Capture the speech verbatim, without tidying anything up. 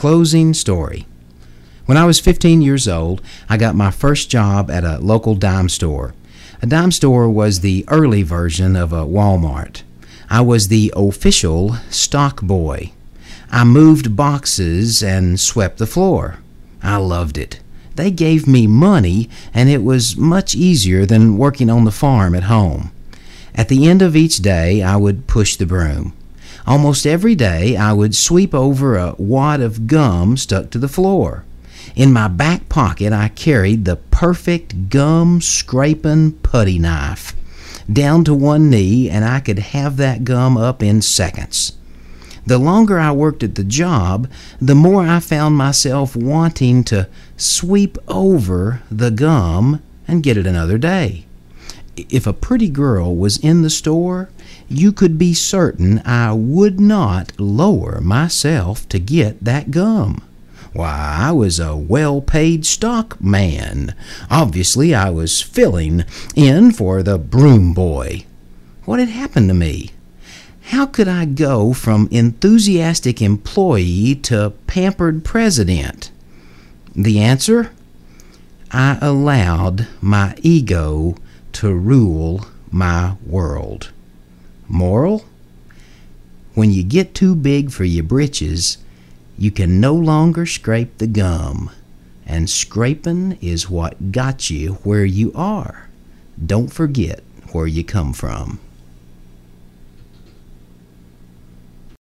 closing story. When I was fifteen years old, I got my first job at a local dime store. A dime store was the early version of a Walmart. I was the official stock boy. I moved boxes and swept the floor. I loved it. They gave me money, and it was much easier than working on the farm at home. At the end of each day, I would push the broom. Almost every day, I would sweep over a wad of gum stuck to the floor. In my back pocket, I carried the perfect gum-scraping putty knife. Down to one knee, and I could have that gum up in seconds. The longer I worked at the job, the more I found myself wanting to sweep over the gum and get it another day. If a pretty girl was in the store, you could be certain I would not lower myself to get that gum. Why, I was a well-paid stock man. Obviously, I was filling in for the broom boy. What had happened to me? How could I go from enthusiastic employee to pampered president? The answer? I allowed my ego to rule my world. Moral? When you get too big for your britches, you can no longer scrape the gum, and scraping is what got you where you are. Don't forget where you come from.